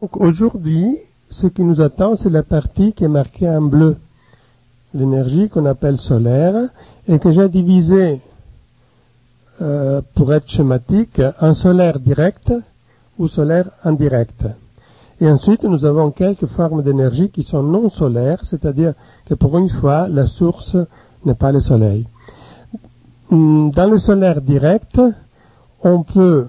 Donc aujourd'hui, ce qui nous attend, c'est la partie qui est marquée en bleu, l'énergie qu'on appelle solaire, et que j'ai divisée, pour être schématique, en solaire direct ou solaire indirect. Et ensuite, nous avons quelques formes d'énergie qui sont non solaires, c'est-à-dire que pour une fois, la source n'est pas le soleil. Dans le solaire direct, on peut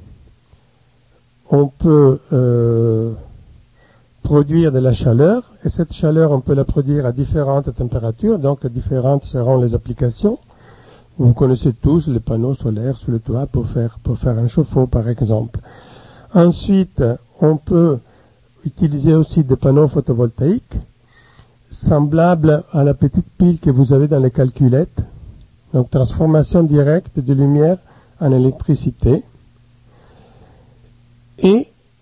produire de la chaleur, et cette chaleur, on peut la produire à différentes températures, donc différentes seront les applications. Vous connaissez tous les panneaux solaires sur le toit pour faire un chauffe-eau, par exemple. Ensuite, on peut utiliser aussi des panneaux photovoltaïques, semblables à la petite pile que vous avez dans les calculettes. Donc, transformation directe de lumière en électricité. Et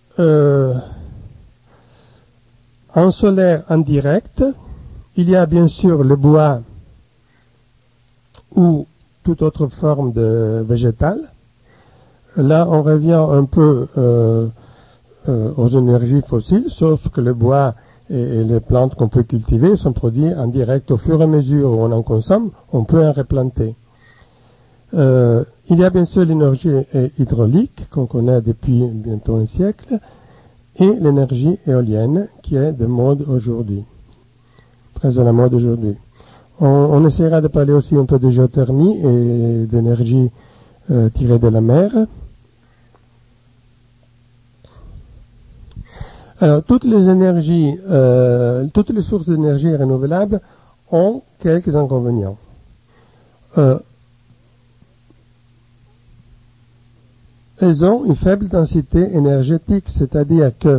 en solaire indirect, il y a bien sûr le bois ou toute autre forme de végétale. Là, on revient un peu aux énergies fossiles, sauf que le bois et les plantes qu'on peut cultiver sont produits en direct. Au fur et à mesure où on en consomme, on peut en replanter. Il y a bien sûr l'énergie hydraulique qu'on connaît depuis bientôt un siècle et l'énergie éolienne qui est de mode aujourd'hui, très à la mode aujourd'hui. On essaiera de parler aussi un peu de géothermie et d'énergie tirée de la mer. Alors, toutes les énergies, toutes les sources d'énergie renouvelables ont quelques inconvénients. Elles ont une faible densité énergétique, c'est-à-dire que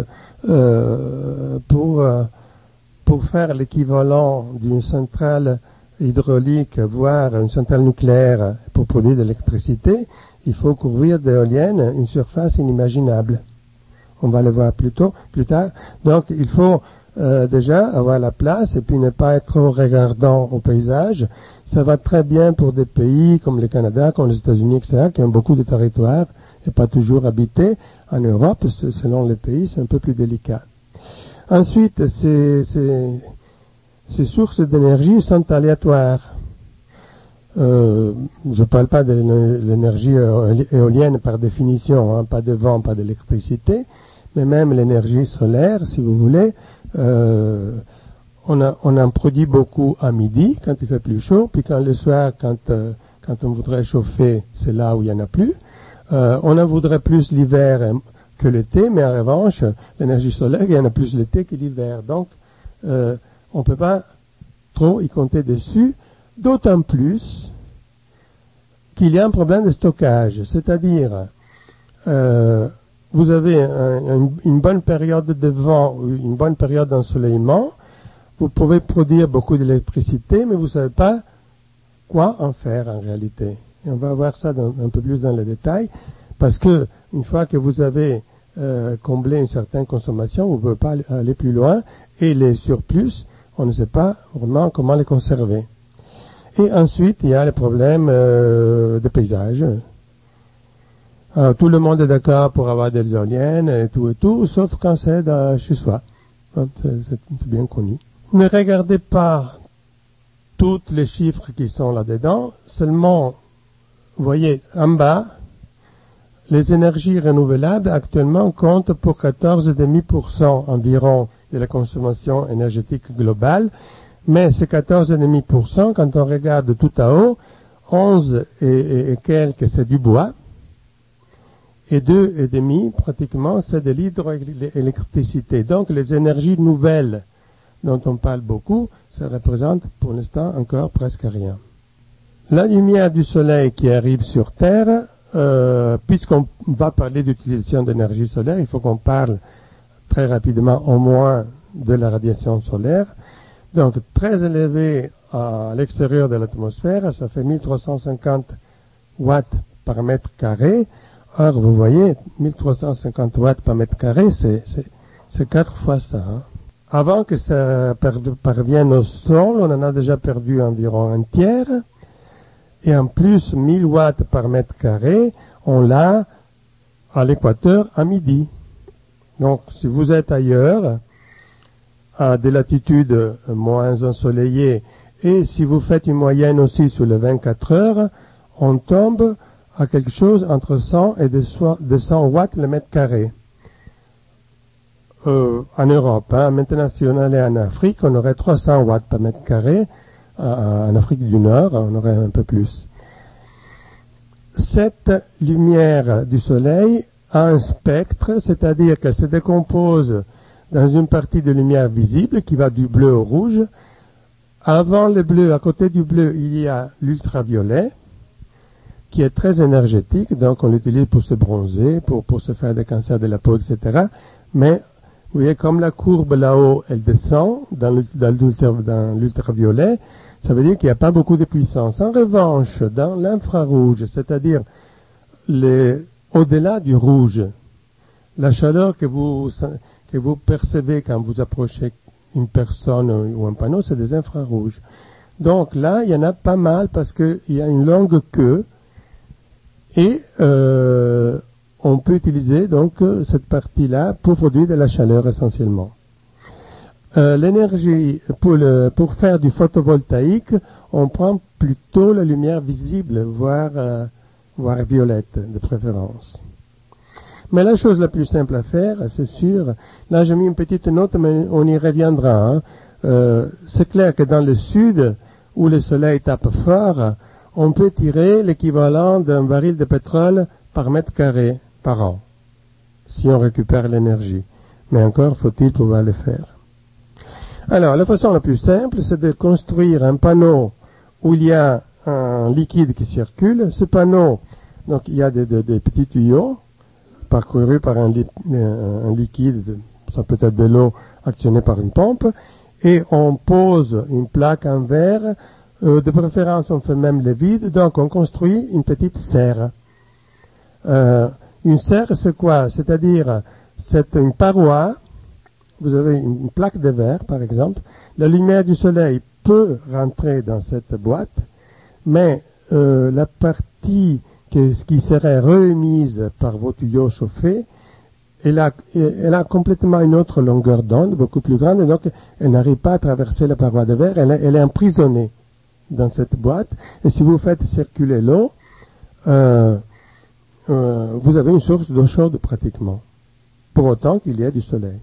pour faire l'équivalent d'une centrale hydraulique, voire une centrale nucléaire pour produire de l'électricité, il faut couvrir d'éoliennes une surface inimaginable. On va le voir plus tard. Donc, il faut déjà avoir la place et puis ne pas être trop regardant au paysage. Ça va très bien pour des pays comme le Canada, comme les États-Unis, etc., qui ont beaucoup de territoires et pas toujours habités. En Europe, selon les pays, c'est un peu plus délicat. Ensuite, ces sources d'énergie sont aléatoires. Je ne parle pas de l'énergie éolienne par définition, pas de vent, pas d'électricité, mais même l'énergie solaire, si vous voulez, on en produit beaucoup à midi, quand il fait plus chaud, puis quand le soir, quand on voudrait chauffer, c'est là où il n'y en a plus. On en voudrait plus l'hiver que l'été, mais en revanche, l'énergie solaire, il y en a plus l'été que l'hiver. Donc, on ne peut pas trop y compter dessus, d'autant plus qu'il y a un problème de stockage, c'est-à-dire vous avez une bonne période de vent ou une bonne période d'ensoleillement, vous pouvez produire beaucoup d'électricité, mais vous ne savez pas quoi en faire en réalité. Et on va voir ça un peu plus dans les détails, parce que une fois que vous avez comblé une certaine consommation, vous ne pouvez pas aller plus loin, et les surplus, on ne sait pas vraiment comment les conserver. Et ensuite, il y a les problèmes de paysage. Alors, tout le monde est d'accord pour avoir des éoliennes et tout, sauf quand c'est chez soi. C'est bien connu. Ne regardez pas tous les chiffres qui sont là-dedans, seulement, vous voyez, en bas, les énergies renouvelables actuellement comptent pour 14,5% environ de la consommation énergétique globale, mais ces 14,5%, quand on regarde tout à haut, 11 et quelques, c'est du bois, et 2,5, pratiquement, c'est de l'hydroélectricité. Donc, les énergies nouvelles dont on parle beaucoup, ça représente pour l'instant encore presque rien. La lumière du soleil qui arrive sur Terre, puisqu'on va parler d'utilisation d'énergie solaire, il faut qu'on parle très rapidement au moins de la radiation solaire. Donc, très élevé à l'extérieur de l'atmosphère, ça fait 1350 watts par mètre carré. Or, vous voyez, 1350 watts par mètre carré, c'est 4 fois ça. Avant que ça parvienne au sol, on en a déjà perdu environ un tiers. Et en plus, 1000 watts par mètre carré, on l'a à l'équateur à midi. Donc, si vous êtes ailleurs, à des latitudes moins ensoleillées, et si vous faites une moyenne aussi sur les 24 heures, on tombe à quelque chose entre 100 et 200 watts le mètre carré. En Europe, hein. Maintenant, si on allait en Afrique, on aurait 300 watts par mètre carré. En Afrique du Nord, on aurait un peu plus. Cette lumière du soleil a un spectre, c'est-à-dire qu'elle se décompose dans une partie de lumière visible qui va du bleu au rouge. Avant le bleu, à côté du bleu, il y a l'ultraviolet, qui est très énergétique, donc on l'utilise pour se bronzer, pour se faire des cancers de la peau, etc. Mais, vous voyez, comme la courbe là-haut, elle descend dans l'ultraviolet, ça veut dire qu'il n'y a pas beaucoup de puissance. En revanche, dans l'infrarouge, c'est-à-dire au-delà du rouge, la chaleur que vous percevez quand vous approchez une personne ou un panneau, c'est des infrarouges. Donc là, il y en a pas mal parce qu'il y a une longue queue et on peut utiliser donc cette partie-là pour produire de la chaleur essentiellement. L'énergie, pour faire du photovoltaïque, on prend plutôt la lumière visible, voire violette de préférence. Mais la chose la plus simple à faire, c'est sûr, là j'ai mis une petite note, mais on y reviendra. Hein. C'est clair que dans le sud, où le soleil tape fort, on peut tirer l'équivalent d'un baril de pétrole par mètre carré par an, si on récupère l'énergie. Mais encore faut-il pouvoir le faire. Alors, la façon la plus simple, c'est de construire un panneau où il y a un liquide qui circule. Ce panneau, donc il y a des petits tuyaux parcourus par un liquide, ça peut être de l'eau actionnée par une pompe, et on pose une plaque en verre. De préférence, on fait même les vides, donc on construit une petite serre. Une serre, c'est quoi? C'est-à-dire, c'est une paroi. Vous avez une plaque de verre, par exemple. La lumière du soleil peut rentrer dans cette boîte, mais la partie qui serait remise par vos tuyaux chauffés, elle a complètement une autre longueur d'onde, beaucoup plus grande, et donc elle n'arrive pas à traverser la paroi de verre, elle est emprisonnée dans cette boîte, et si vous faites circuler l'eau, vous avez une source d'eau chaude pratiquement, pour autant qu'il y ait du soleil.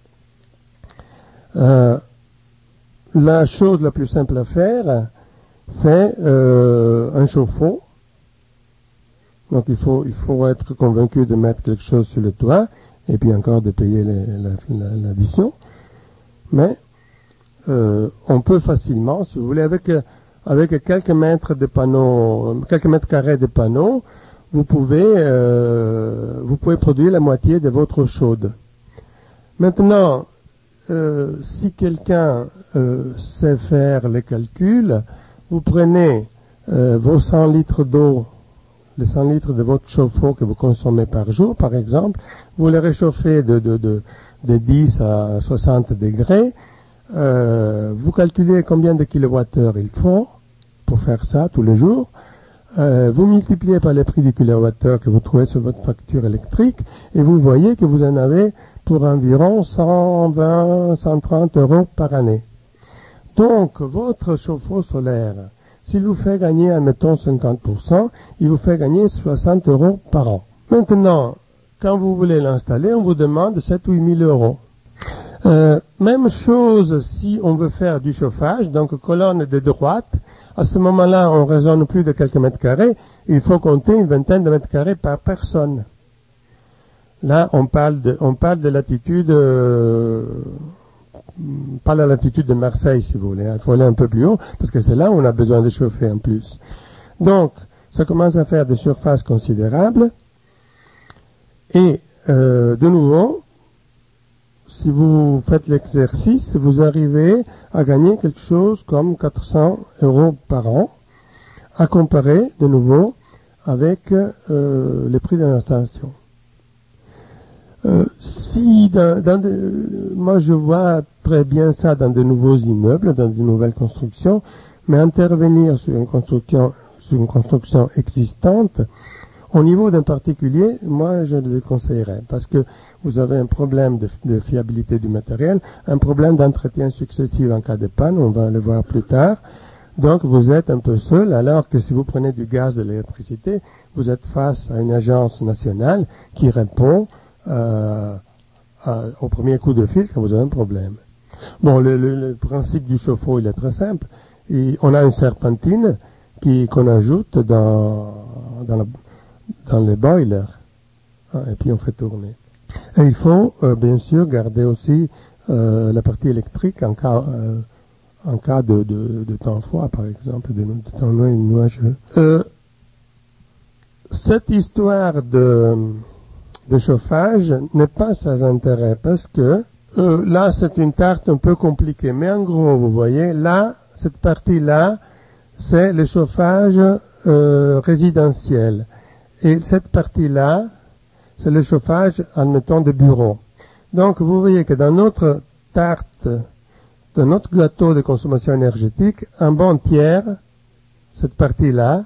La chose la plus simple à faire, c'est un chauffe-eau. Donc il faut être convaincu de mettre quelque chose sur le toit et puis encore de payer l'addition. Mais on peut facilement, si vous voulez, avec quelques mètres carrés de panneaux, vous pouvez produire la moitié de votre eau chaude. Maintenant, si quelqu'un sait faire les calculs, vous prenez vos 100 litres d'eau, les 100 litres de votre chauffe-eau que vous consommez par jour, par exemple, vous les réchauffez de 10 à 60 degrés, vous calculez combien de kilowattheures il faut pour faire ça tous les jours, vous multipliez par le prix du kilowattheure que vous trouvez sur votre facture électrique, et vous voyez que vous en avez pour environ 120, 130 euros par année. Donc, votre chauffe-eau solaire, s'il vous fait gagner, admettons, 50%, il vous fait gagner 60 euros par an. Maintenant, quand vous voulez l'installer, on vous demande 7 ou 8 000 euros. Même chose si on veut faire du chauffage, donc colonne de droite, à ce moment-là, on raisonne plus de quelques mètres carrés, il faut compter une vingtaine de mètres carrés par personne. Là, on parle de latitude, pas la latitude de Marseille, si vous voulez. Il faut aller un peu plus haut, parce que c'est là où on a besoin de chauffer en plus. Donc, ça commence à faire des surfaces considérables. Et, de nouveau, si vous faites l'exercice, vous arrivez à gagner quelque chose comme 400 euros par an, à comparer, de nouveau, avec les prix de l'installation. Moi je vois très bien ça dans de nouveaux immeubles, dans de nouvelles constructions, mais intervenir sur une construction existante, Au niveau d'un particulier, moi je le conseillerais parce que vous avez un problème de fiabilité du matériel, un problème d'entretien successif en cas de panne, on va le voir plus tard. Donc vous êtes un peu seul, alors que si vous prenez du gaz, de l'électricité, vous êtes face à une agence nationale qui répond au premier coup de fil quand vous avez un problème. Bon, le principe du chauffe-eau, il est très simple. On a une serpentine qu'on ajoute dans les boilers, et puis on fait tourner. Et il faut bien sûr garder aussi la partie électrique en cas de temps froid, par exemple, de temps nuageux. Cette histoire de chauffage n'est pas sans intérêt parce que là, c'est une tarte un peu compliquée. Mais en gros, vous voyez, là, cette partie-là, c'est le chauffage résidentiel. Et cette partie-là, c'est le chauffage, admettons, de bureau. Donc, vous voyez que dans notre tarte, dans notre gâteau de consommation énergétique, un bon tiers, cette partie-là,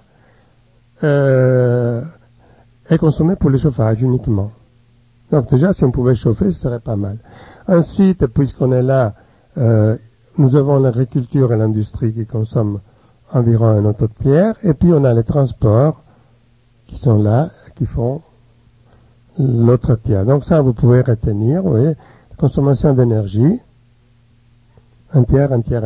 est consommée pour le chauffage uniquement. Donc déjà, si on pouvait chauffer, ce serait pas mal. Ensuite, puisqu'on est là, nous avons l'agriculture et l'industrie qui consomment environ un autre tiers, et puis on a les transports qui sont là, qui font l'autre tiers. Donc ça, vous pouvez retenir, vous voyez, consommation d'énergie, un tiers.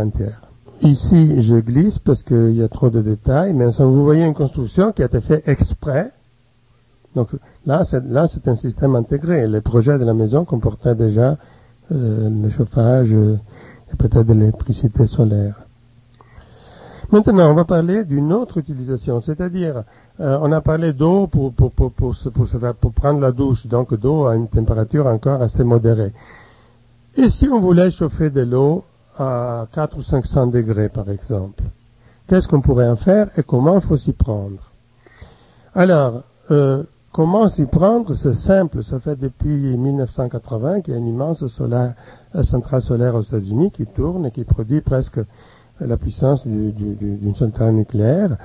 Ici, je glisse parce qu'il y a trop de détails, mais vous voyez une construction qui a été faite exprès. Donc là, c'est un système intégré. Les projets de la maison comportaient déjà le chauffage et peut-être de l'électricité solaire. Maintenant, on va parler d'une autre utilisation, c'est-à-dire, on a parlé d'eau pour prendre la douche, donc d'eau à une température encore assez modérée. Et si on voulait chauffer de l'eau à 400 ou 500 degrés, par exemple, qu'est-ce qu'on pourrait en faire et comment il faut s'y prendre? Alors, comment s'y prendre? C'est simple, ça fait depuis 1980 qu'il y a une immense centrale solaire aux États-Unis qui tourne et qui produit presque la puissance d'une centrale nucléaire.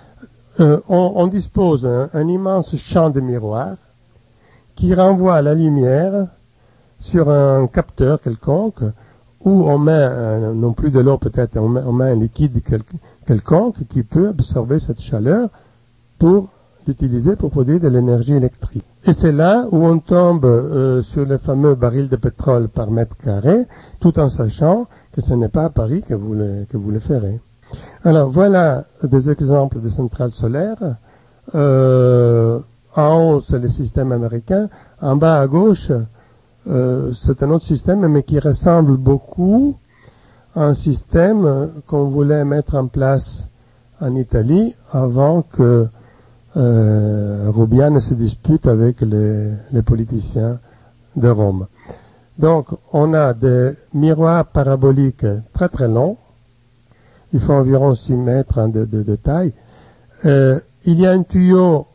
On dispose un immense champ de miroirs qui renvoie la lumière sur un capteur quelconque où on met, non plus de l'eau peut-être, on met un liquide quelconque qui peut absorber cette chaleur pour l'utiliser pour produire de l'énergie électrique. Et c'est là où on tombe sur les fameux barils de pétrole par mètre carré, tout en sachant que ce n'est pas à Paris que vous le ferez. Alors voilà des exemples de centrales solaires. En haut, c'est le système américain. En bas à gauche, c'est un autre système, mais qui ressemble beaucoup à un système qu'on voulait mettre en place en Italie avant que Rubiane se dispute avec les politiciens de Rome. Donc, on a des miroirs paraboliques très très longs. Il faut environ 6 mètres de taille. Il y a un tuyau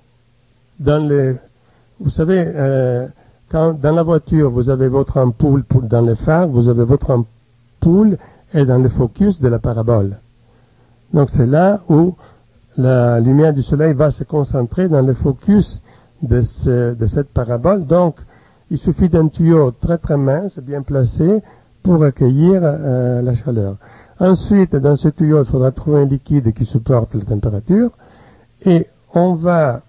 vous savez, quand dans la voiture, vous avez votre ampoule dans les phares, vous avez votre ampoule et dans le focus de la parabole. Donc, c'est là où la lumière du soleil va se concentrer dans le focus de cette parabole. Donc, il suffit d'un tuyau très très mince, bien placé, pour accueillir la chaleur. Ensuite, dans ce tuyau, il faudra trouver un liquide qui supporte la température. Et on va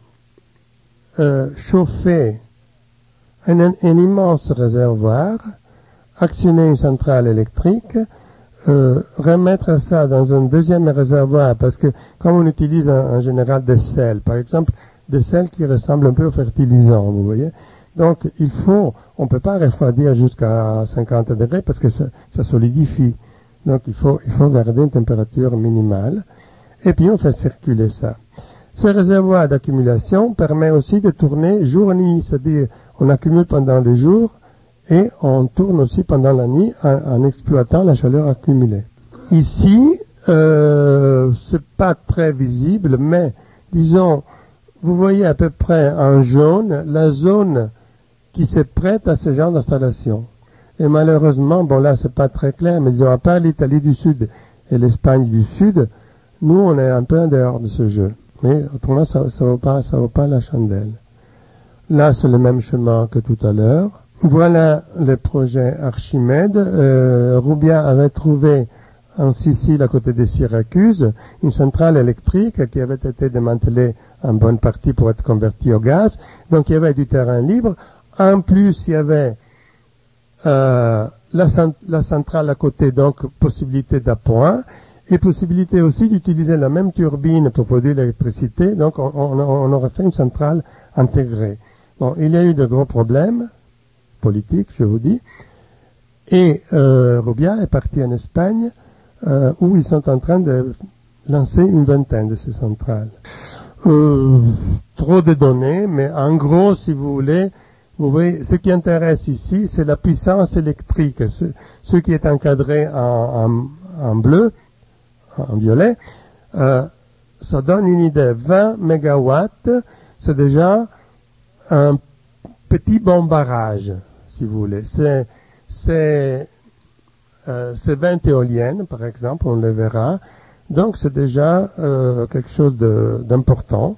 chauffer un immense réservoir, actionner une centrale électrique, remettre ça dans un deuxième réservoir, parce que comme on utilise en général des sels, par exemple, des sels qui ressemblent un peu aux fertilisants, vous voyez. Donc, on ne peut pas refroidir jusqu'à 50 degrés parce que ça solidifie. Donc, il faut garder une température minimale. Et puis, on fait circuler ça. Ce réservoir d'accumulation permet aussi de tourner jour et nuit, c'est-à-dire, on accumule pendant le jour et on tourne aussi pendant la nuit en exploitant la chaleur accumulée. Ici, c'est pas très visible, mais disons, vous voyez à peu près en jaune la zone qui se prête à ce genre d'installation. Et malheureusement, bon là c'est pas très clair, mais disons à part l'Italie du Sud et l'Espagne du Sud, nous on est un peu en dehors de ce jeu. Mais autrement, ça vaut pas la chandelle. Là, c'est le même chemin que tout à l'heure. Voilà le projet Archimède. Rubbia avait trouvé en Sicile, à côté de Syracuse, une centrale électrique qui avait été démantelée en bonne partie pour être convertie au gaz. Donc il y avait du terrain libre. En plus, il y avait la centrale à côté, donc possibilité d'appoint, et possibilité aussi d'utiliser la même turbine pour produire l'électricité. Donc on aurait fait une centrale intégrée. Bon, il y a eu de gros problèmes politiques, je vous dis, et Rubbia est parti en Espagne, où ils sont en train de lancer une vingtaine de ces centrales. Trop de données, mais en gros, si vous voulez, ce qui intéresse ici, c'est la puissance électrique. Ce qui est encadré en bleu, en violet, ça donne une idée. 20 mégawatts, c'est déjà un petit bon barrage, si vous voulez. C'est 20 éoliennes, par exemple, on le verra. Donc c'est déjà quelque chose d'important.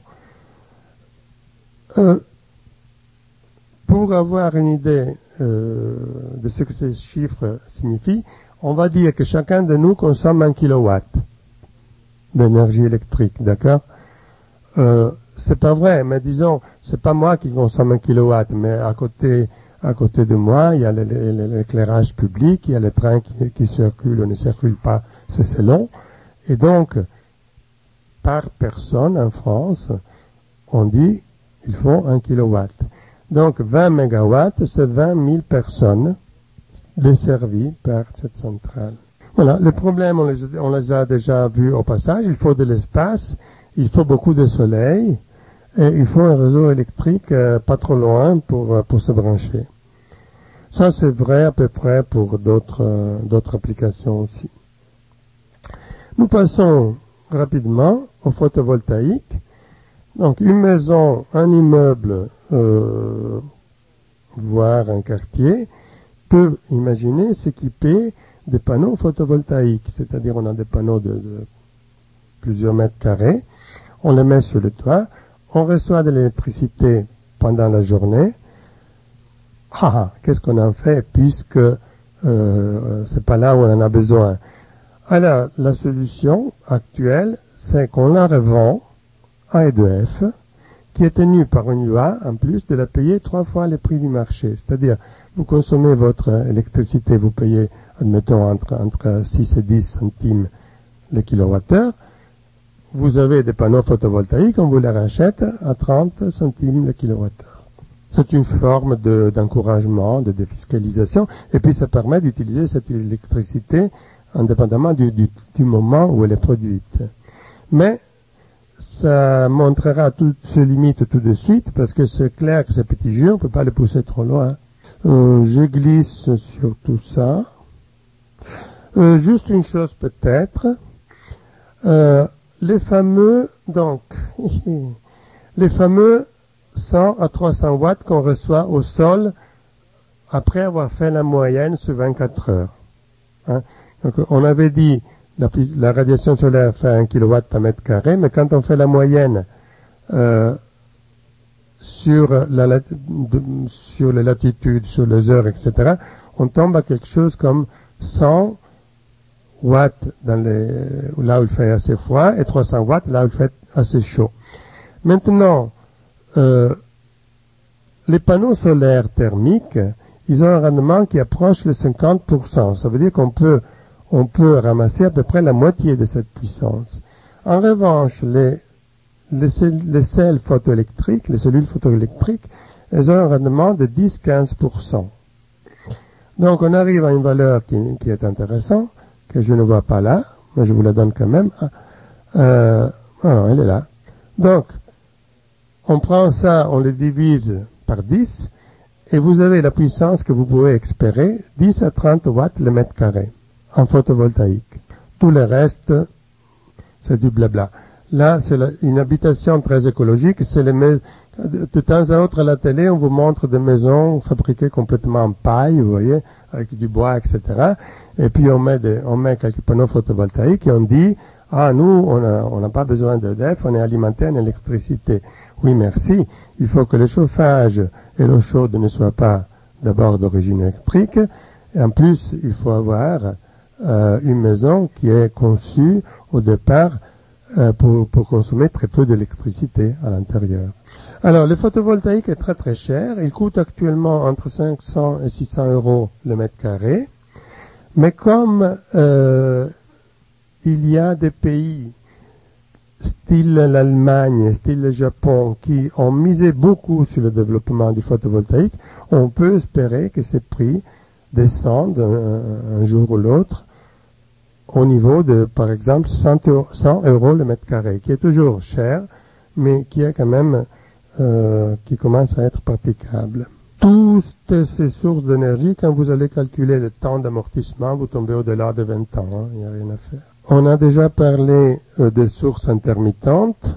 Pour avoir une idée de ce que ces chiffres signifient, on va dire que chacun de nous consomme 1 kilowatt d'énergie électrique, d'accord? C'est pas vrai, mais disons, c'est pas moi qui consomme 1 kilowatt, mais à côté de moi, il y a l'éclairage public, il y a les trains qui circulent ou ne circulent pas, c'est selon. Et donc, par personne en France, on dit il faut 1 kilowatt. Donc 20 mégawatts, c'est 20 000 personnes desservies par cette centrale. Voilà, les problèmes, on les a déjà vus au passage. Il faut de l'espace, il faut beaucoup de soleil, et il faut un réseau électrique pas trop loin pour se brancher. Ça, c'est vrai à peu près pour d'autres applications aussi. Nous passons rapidement au photovoltaïque. Donc, une maison, un immeuble, voire un quartier, peut imaginer s'équiper des panneaux photovoltaïques. C'est-à-dire, on a des panneaux de plusieurs mètres carrés, on les met sur le toit, on reçoit de l'électricité pendant la journée. Qu'est-ce qu'on en fait puisque c'est pas là où on en a besoin. Alors, la solution actuelle, c'est qu'on la revend à EDF, qui est tenue par une loi, en plus de la payer 3 fois le prix du marché. C'est-à-dire, vous consommez votre électricité, vous payez, admettons, entre 6 et 10 centimes le kilowattheure. Vous avez des panneaux photovoltaïques, on vous les rachète à 30 centimes le kilowattheure. C'est une forme d'encouragement, de défiscalisation, et puis ça permet d'utiliser cette électricité indépendamment du moment où elle est produite. Mais ça montrera toutes ses limites tout de suite, parce que c'est clair que ces petits jeux, on ne peut pas les pousser trop loin. Je glisse sur tout ça. Juste une chose peut-être. Les fameux 100 à 300 watts qu'on reçoit au sol après avoir fait la moyenne sur 24 heures. Hein? Donc, on avait dit la radiation solaire fait 1 kW par mètre carré, mais quand on fait la moyenne sur les latitudes, sur les heures, etc., on tombe à quelque chose comme 100 watts là où il fait assez froid et 300 watts là où il fait assez chaud. Maintenant, les panneaux solaires thermiques, ils ont un rendement qui approche les 50%. Ça veut dire qu'on peut ramasser à peu près la moitié de cette puissance. En revanche, les cellules photoélectriques, elles ont un rendement de 10-15%. Donc on arrive à une valeur qui est intéressante, que je ne vois pas là, mais je vous la donne quand même. Non, elle est là. Donc, on prend ça, on le divise par 10, et vous avez la puissance que vous pouvez espérer, 10 à 30 watts le mètre carré, en photovoltaïque. Tout le reste, c'est du blabla. Là, c'est une habitation très écologique. De temps à autre à la télé, on vous montre des maisons fabriquées complètement en paille, vous voyez, avec du bois, etc. Et puis on met quelques panneaux photovoltaïques et on dit, Ah, nous, on n'a pas besoin d'EDF, on est alimenté en électricité. Oui, merci. Il faut que le chauffage et l'eau chaude ne soient pas d'abord d'origine électrique. Et en plus, il faut avoir une maison qui est conçue au départ pour consommer très peu d'électricité à l'intérieur. Alors, le photovoltaïque est très très cher. Il coûte actuellement entre 500 et 600 euros le mètre carré. Mais comme il y a des pays, style l'Allemagne, style le Japon, qui ont misé beaucoup sur le développement du photovoltaïque, on peut espérer que ces prix descendent un jour ou l'autre au niveau de, par exemple, 100 euros le mètre carré, qui est toujours cher, mais qui est quand même, qui commence à être praticable. Toutes ces sources d'énergie, quand vous allez calculer le temps d'amortissement, vous tombez au-delà de 20 ans, il n'y a rien à faire. On a déjà parlé des sources intermittentes.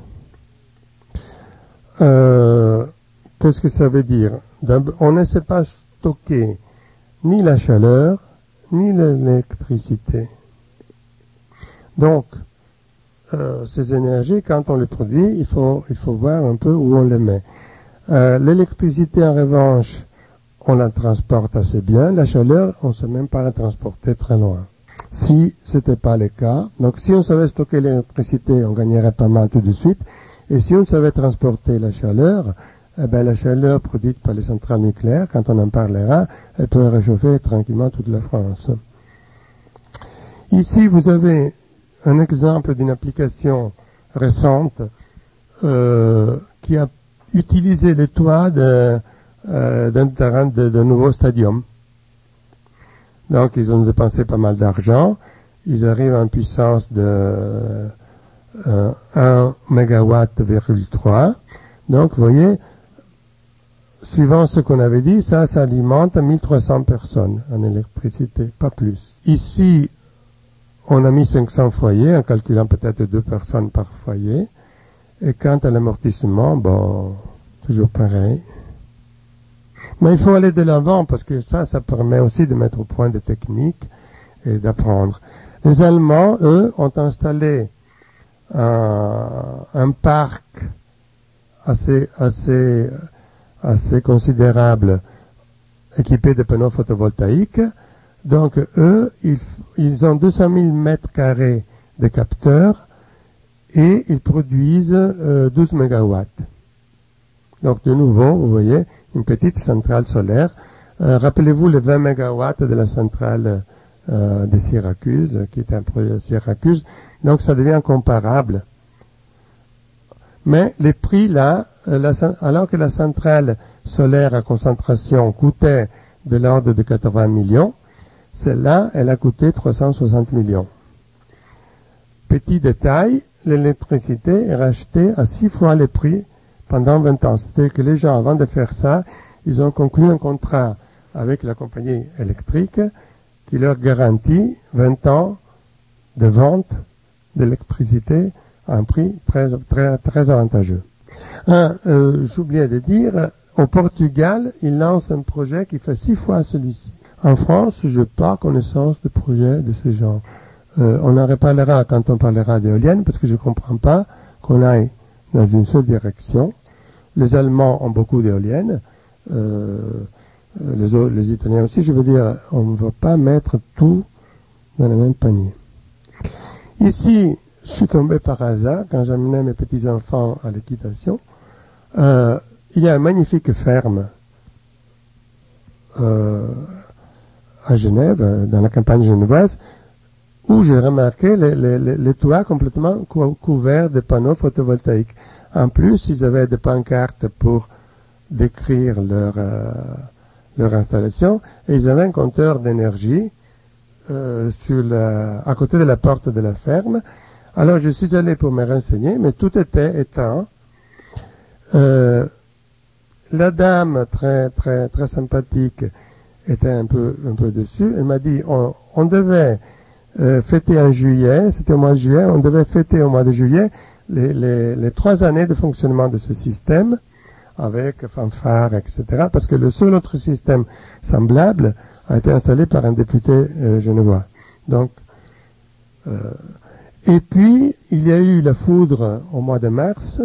Qu'est-ce que ça veut dire? On ne sait pas stocker ni la chaleur, ni l'électricité. Donc, ces énergies, quand on les produit, il faut voir un peu où on les met. L'électricité, en revanche, on la transporte assez bien. La chaleur, on ne sait même pas la transporter très loin. Si ce n'était pas le cas, donc si on savait stocker l'électricité, on gagnerait pas mal tout de suite. Et si on savait transporter la chaleur, eh ben, la chaleur produite par les centrales nucléaires, quand on en parlera, elle peut réchauffer tranquillement toute la France. Ici, vous avez un exemple d'une application récente qui a utilisé les toits d'un terrain de nouveau stadium. Donc, ils ont dépensé pas mal d'argent. Ils arrivent à une puissance de 1 MW,3. Donc, vous voyez, suivant ce qu'on avait dit, ça alimente 1300 personnes en électricité, pas plus. Ici, on a mis 500 foyers, en calculant peut-être 2 personnes par foyer. Et quant à l'amortissement, bon, toujours pareil. Mais il faut aller de l'avant parce que ça permet aussi de mettre au point des techniques et d'apprendre. Les Allemands, eux, ont installé un parc assez considérable équipé de panneaux photovoltaïques. Donc, eux, ils ont 200 000 mètres carrés de capteurs et ils produisent 12 mégawatts. Donc, de nouveau, vous voyez, une petite centrale solaire. Rappelez-vous les 20 mégawatts de la centrale de Syracuse, qui est un projet de Syracuse. Donc, ça devient comparable. Mais les prix là, alors que la centrale solaire à concentration coûtait de l'ordre de 80 millions, celle-là, elle a coûté 360 millions. Petit détail, l'électricité est rachetée à 6 fois les prix pendant 20 ans. C'est-à-dire que les gens, avant de faire ça, ils ont conclu un contrat avec la compagnie électrique qui leur garantit 20 ans de vente d'électricité à un prix très, très, très avantageux. J'oubliais de dire, au Portugal, ils lancent un projet qui fait 6 fois celui-ci. En France, je n'ai pas connaissance de projet de ce genre. On en reparlera quand on parlera d'éoliennes, parce que je ne comprends pas qu'on aille dans une seule direction. Les Allemands ont beaucoup d'éoliennes, les Italiens aussi. Je veux dire, on ne va pas mettre tout dans le même panier. Ici, je suis tombé par hasard, quand j'amenais mes petits-enfants à l'équitation, il y a une magnifique ferme à Genève, dans la campagne genevoise, où j'ai remarqué les toits complètement couverts de panneaux photovoltaïques. En plus, ils avaient des pancartes pour décrire leur installation, et ils avaient un compteur d'énergie à côté de la porte de la ferme. Alors, je suis allé pour me renseigner, mais tout était éteint. La dame, très, très, très sympathique, était un peu dessus. Elle m'a dit, on devait fêter en juillet, c'était au mois de juillet, on devait fêter au mois de juillet les 3 années de fonctionnement de ce système, avec fanfare, etc. Parce que le seul autre système semblable a été installé par un député genevois. Donc, Et puis, il y a eu la foudre au mois de mars.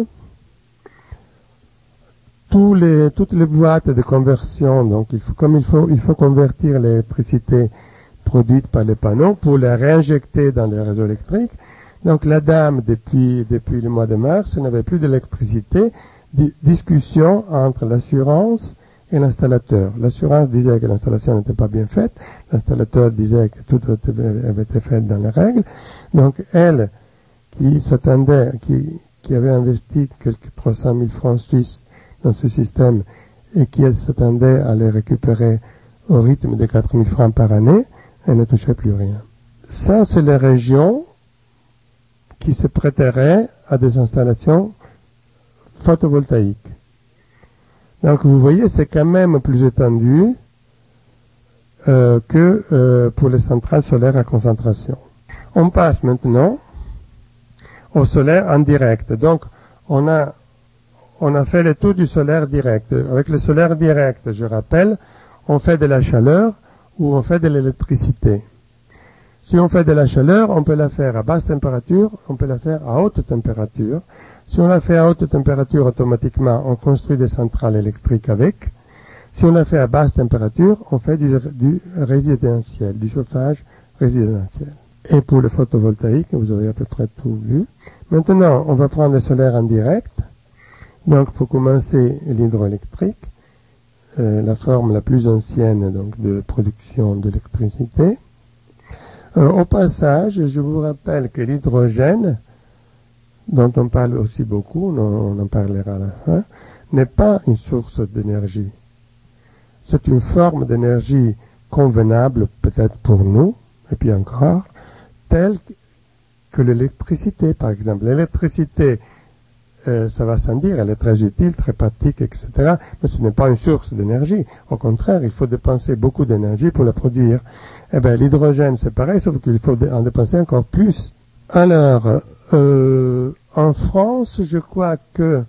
Toutes les boîtes de conversion, donc il faut convertir l'électricité produite par les panneaux pour la réinjecter dans les réseaux électriques. Donc la dame, depuis le mois de mars, n'avait plus d'électricité. Discussion entre l'assurance et l'installateur. L'assurance disait que l'installation n'était pas bien faite. L'installateur disait que tout avait été fait dans les règles. Donc elle, qui avait investi quelques 300 000 francs suisses dans ce système et qui s'attendait à les récupérer au rythme de 4 000 francs par année, elle ne touchait plus rien. Ça, c'est les régions qui se prêteraient à des installations photovoltaïques. Donc vous voyez, c'est quand même plus étendu que pour les centrales solaires à concentration. On passe maintenant au solaire en direct. Donc on a fait le tour du solaire direct. Avec le solaire direct, je rappelle, on fait de la chaleur ou on fait de l'électricité. Si on fait de la chaleur, on peut la faire à basse température, on peut la faire à haute température. Si on la fait à haute température, automatiquement, on construit des centrales électriques avec. Si on la fait à basse température, on fait du résidentiel, du chauffage résidentiel. Et pour le photovoltaïque, vous avez à peu près tout vu. Maintenant, on va prendre le solaire en direct. Donc, pour commencer, l'hydroélectrique, la forme la plus ancienne donc, de production d'électricité. Au passage, je vous rappelle que l'hydrogène, dont on parle aussi beaucoup, on en parlera à la fin, n'est pas une source d'énergie. C'est une forme d'énergie convenable, peut-être pour nous, et puis encore, telle que l'électricité, par exemple. L'électricité, ça va sans dire, elle est très utile, très pratique, etc. Mais ce n'est pas une source d'énergie. Au contraire, il faut dépenser beaucoup d'énergie pour la produire. Eh bien, l'hydrogène, c'est pareil, sauf qu'il faut en dépenser encore plus. Alors, en France, je crois que,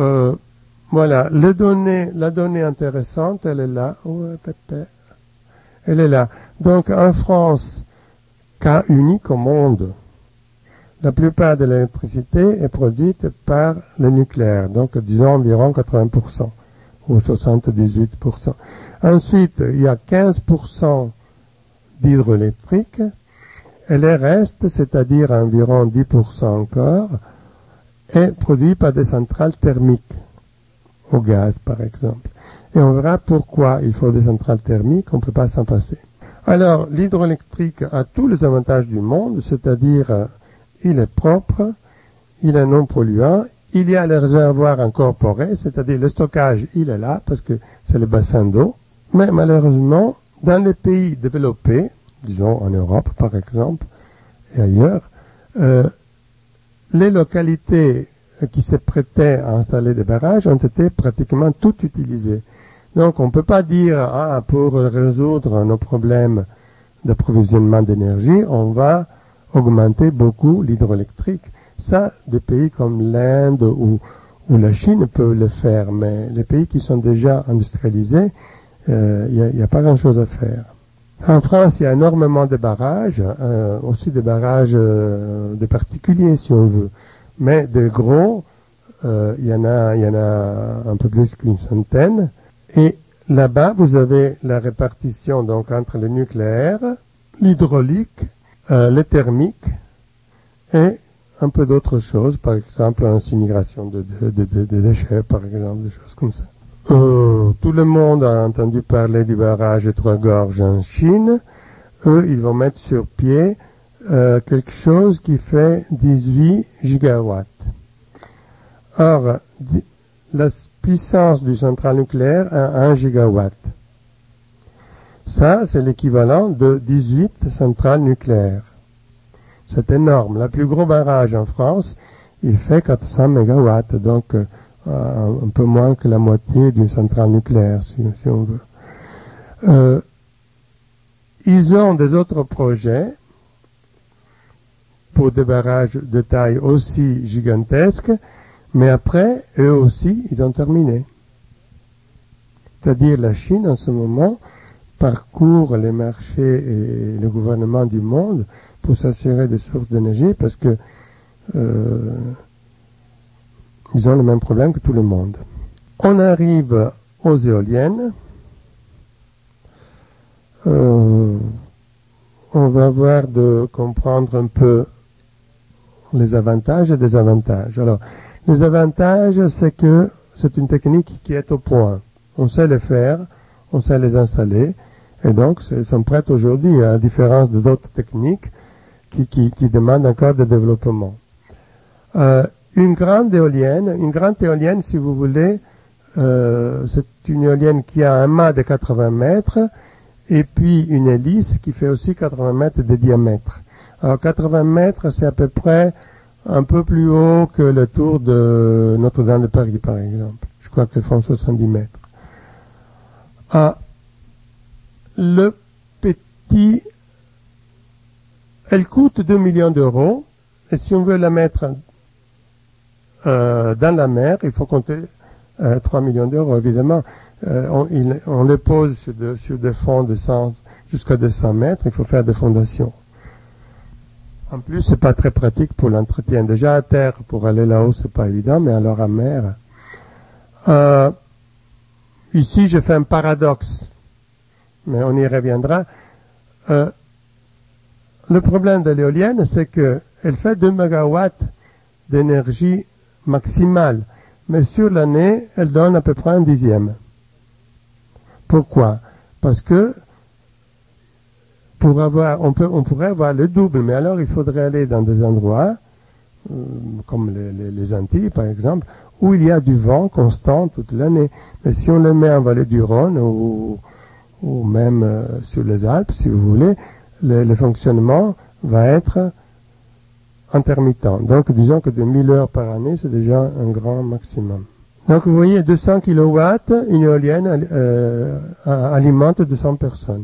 voilà, la donnée intéressante, elle est là. Elle est là. Donc, en France, cas unique au monde, la plupart de l'électricité est produite par le nucléaire, donc disons environ 80% ou 78%. Ensuite, il y a 15% d'hydroélectrique et le reste, c'est-à-dire environ 10% encore, est produit par des centrales thermiques, au gaz par exemple. Et on verra pourquoi il faut des centrales thermiques, on ne peut pas s'en passer. Alors, l'hydroélectrique a tous les avantages du monde, c'est-à-dire il est propre, il est non polluant, il y a les réservoirs incorporés, c'est-à-dire le stockage, il est là, parce que c'est le bassin d'eau. Mais malheureusement, dans les pays développés, disons en Europe par exemple, et ailleurs, les localités qui se prêtaient à installer des barrages ont été pratiquement toutes utilisées. Donc on ne peut pas dire, pour résoudre nos problèmes d'approvisionnement d'énergie, on va augmenter beaucoup l'hydroélectrique. Ça, des pays comme l'Inde ou la Chine peuvent le faire, mais les pays qui sont déjà industrialisés, il n'y a pas grand-chose à faire. En France, il y a énormément de barrages, aussi des barrages de particuliers, si on veut. Mais des gros, il y en a un peu plus qu'une centaine. Et là-bas, vous avez la répartition donc entre le nucléaire, l'hydraulique, le thermique et un peu d'autres choses, par exemple l'incinération de déchets, par exemple, des choses comme ça. Tout le monde a entendu parler du barrage de Trois-Gorges en Chine. Eux, ils vont mettre sur pied quelque chose qui fait 18 gigawatts. Or, la puissance du centrale nucléaire a 1 gigawatt. Ça, c'est l'équivalent de 18 centrales nucléaires. C'est énorme. Le plus gros barrage en France, il fait 400 mégawatts, donc un peu moins que la moitié d'une centrale nucléaire, si on veut. Ils ont des autres projets pour des barrages de taille aussi gigantesque, mais après, eux aussi, ils ont terminé. C'est-à-dire la Chine, en ce moment, parcourent les marchés et le gouvernement du monde pour s'assurer des sources d'énergie parce que ils ont le même problème que tout le monde. On arrive aux éoliennes. On va voir de comprendre un peu les avantages et désavantages. Alors, les avantages, c'est que c'est une technique qui est au point. On sait les faire, on sait les installer, et donc elles sont prêtes aujourd'hui, à la différence d'autres techniques qui demandent encore de développement. Une grande éolienne, si vous voulez, c'est une éolienne qui a un mât de 80 mètres et puis une hélice qui fait aussi 80 mètres de diamètre. Alors 80 mètres, c'est à peu près un peu plus haut que le tour de Notre-Dame de Paris, par exemple. Je crois qu'elles font 70 mètres. Elle coûte 2 millions d'euros, et si on veut la mettre dans la mer, il faut compter 3 millions d'euros, évidemment. On les pose sur des fonds de 100 jusqu'à 200 mètres, il faut faire des fondations. En plus, c'est pas très pratique pour l'entretien. Déjà à terre, pour aller là-haut, c'est pas évident, mais alors à mer. Ici, je fais un paradoxe, mais on y reviendra. Le problème de l'éolienne, c'est qu'elle fait 2 mégawatts d'énergie maximale, mais sur l'année, elle donne à peu près un dixième. Pourquoi? Parce que on pourrait avoir le double, mais alors il faudrait aller dans des endroits, comme les Antilles par exemple, où il y a du vent constant toute l'année. Mais si on le met en vallée du Rhône ou même sur les Alpes, si vous voulez, le fonctionnement va être intermittent. Donc disons que de 1000 heures par année, c'est déjà un grand maximum. Donc vous voyez, 200 kW, une éolienne alimente 200 personnes.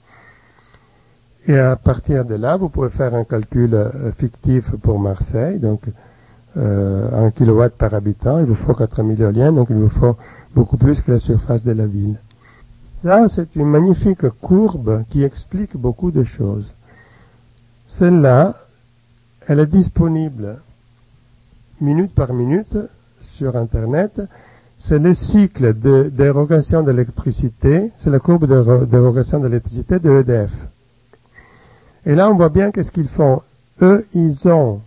Et à partir de là, vous pouvez faire un calcul fictif pour Marseille. Donc 1 kW par habitant, il vous faut 4000 éoliennes, donc il vous faut beaucoup plus que la surface de la ville. Ça, c'est une magnifique courbe qui explique beaucoup de choses. Celle-là, elle est disponible minute par minute sur Internet. C'est le cycle de dérogation d'électricité, c'est la courbe de dérogation d'électricité de EDF. Et là, on voit bien qu'est-ce qu'ils font. Eux, ils ont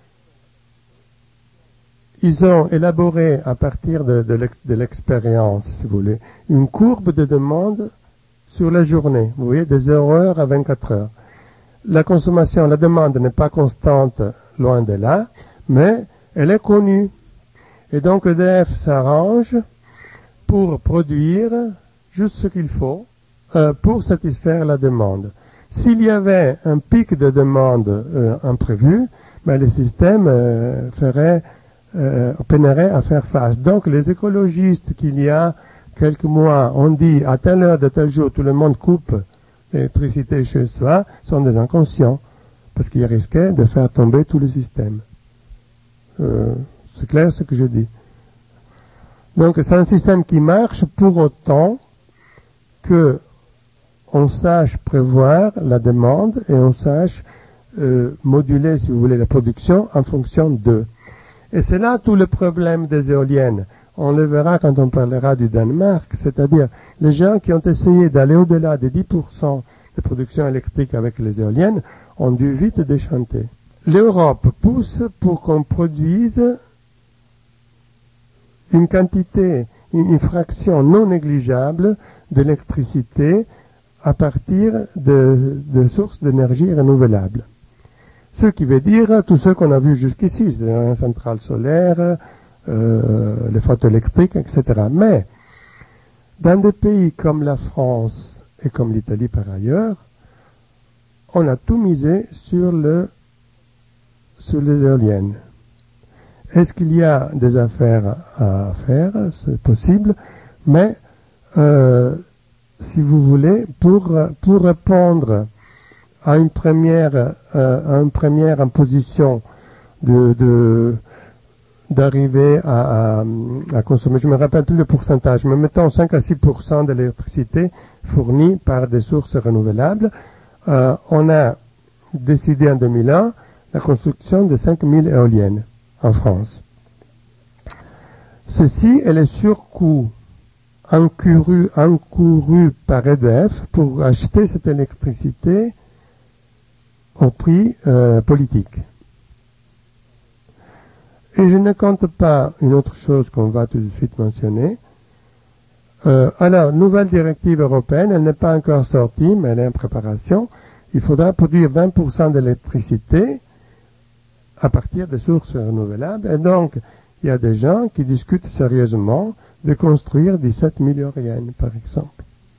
élaboré, à partir de l'expérience, si vous voulez, une courbe de demande sur la journée. Vous voyez, des heures à 24 heures. La consommation, la demande n'est pas constante, loin de là, mais elle est connue. Et donc EDF s'arrange pour produire juste ce qu'il faut pour satisfaire la demande. S'il y avait un pic de demande imprévu, ben le système peinerait à faire face. Donc les écologistes qu'il y a quelques mois ont dit à telle heure de tel jour tout le monde coupe l'électricité chez soi sont des inconscients parce qu'ils risquaient de faire tomber tout le système. C'est clair ce que je dis. Donc c'est un système qui marche pour autant que on sache prévoir la demande et on sache moduler, si vous voulez, la production en fonction d'eux. Et c'est là tout le problème des éoliennes. On le verra quand on parlera du Danemark, c'est-à-dire les gens qui ont essayé d'aller au-delà des 10% de production électrique avec les éoliennes ont dû vite déchanter. L'Europe pousse pour qu'on produise une quantité, une fraction non négligeable d'électricité à partir de sources d'énergie renouvelables. Ce qui veut dire tout ce qu'on a vu jusqu'ici, c'est-à-dire les centrales solaires, les photoélectriques, etc. Mais dans des pays comme la France et comme l'Italie par ailleurs, on a tout misé sur les éoliennes. Est-ce qu'il y a des affaires à faire? C'est possible, mais si vous voulez, pour répondre à une première imposition d'arriver à consommer, je ne me rappelle plus le pourcentage, mais mettons 5 à 6% de l'électricité fournis par des sources renouvelables. On a décidé en 2001 la construction de 5000 éoliennes en France. Ceci est le surcoût encouru par EDF pour acheter cette électricité au prix politique. Et je ne compte pas une autre chose qu'on va tout de suite mentionner. Alors, nouvelle directive européenne, elle n'est pas encore sortie, mais elle est en préparation. Il faudra produire 20% d'électricité à partir de sources renouvelables. Et donc, il y a des gens qui discutent sérieusement de construire 17 000 éoliennes, par exemple.